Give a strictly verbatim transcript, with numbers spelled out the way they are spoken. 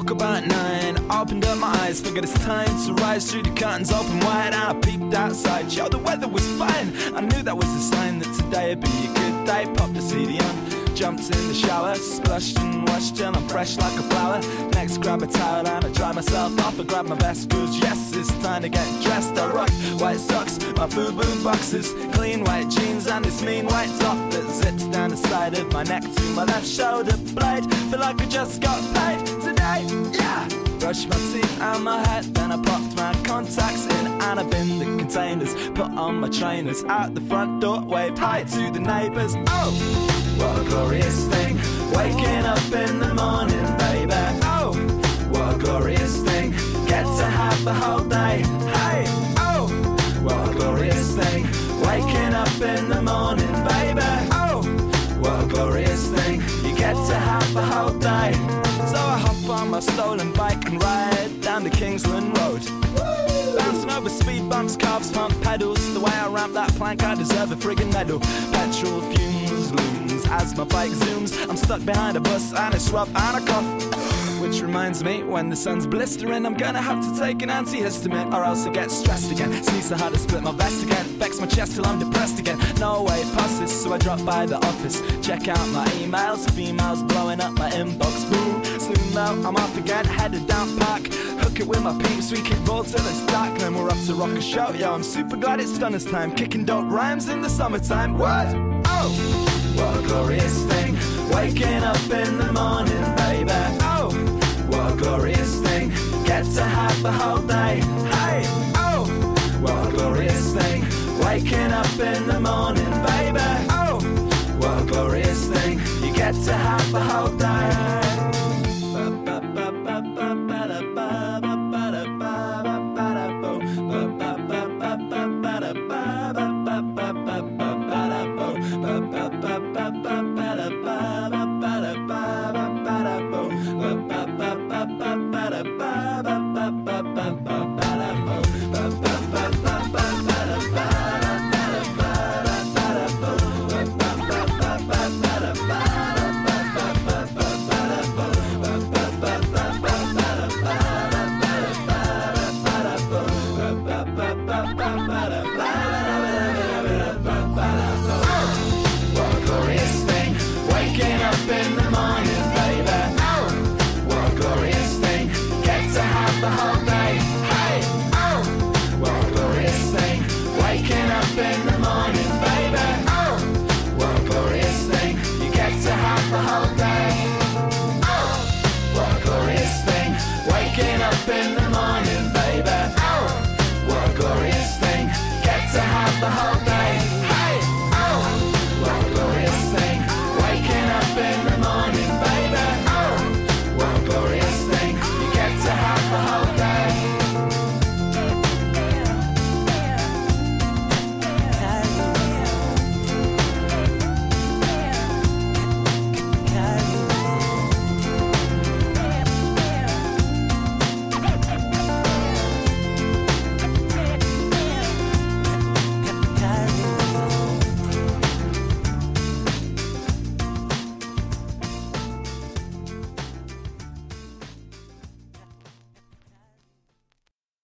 Woke about nine, opened up my eyes, figured it's time to rise through the curtains open wide, and I peeped outside. Yo, the weather was fine. I knew that was a sign that today'd be a good day. Popped the C D on, jumped in the shower, splashed and washed and I'm fresh like a flower. Next grab a towel and I dry myself off. I grab my vest cause yes, it's time to get dressed. I rock white socks, my FUBU boxes, clean white jeans and this mean white top that zips down the side of my neck to my left shoulder blade. Feel like I just got paid today, yeah. Brushed my teeth and my head, then I popped my contacts in and I bin the containers, put on my trainers, out the front door, waved hi to the neighbours. Oh, what a glorious thing, waking up in the morning, baby. Oh, what a glorious thing, get to have the whole day. Hey, oh, what a glorious thing, waking up in the morning, baby. Oh, what a glorious thing, you get to have the whole day. So I hop on my stolen bike and ride down the Kingsland Road. Bouncing over speed bumps, carbs, pump pedals. The way I ramp that plank, I deserve a friggin' medal. Petrol fumes looms as my bike zooms. I'm stuck behind a bus and it's rough and I cough. Which reminds me, when the sun's blistering, I'm gonna have to take an antihistamine or else I get stressed again. Sneeze so hard to split my vest again, vex my chest till I'm depressed again. No way past this, so I drop by the office, check out my emails, females blowing up my inbox. Boom, soon though, I'm off again, headed down park, hook it with my peeps, we kick ball till it's dark, then we're off to rock a show. Yo, I'm super glad it's Stunner's time, kicking dope rhymes in the summertime. What? Oh, what a glorious thing, waking up in the morning, baby. Oh, what a glorious thing, get to have the whole day. Hey, oh, what a glorious thing, waking up in the morning, baby. Oh, what a glorious thing, you get to have the whole day. Ba-da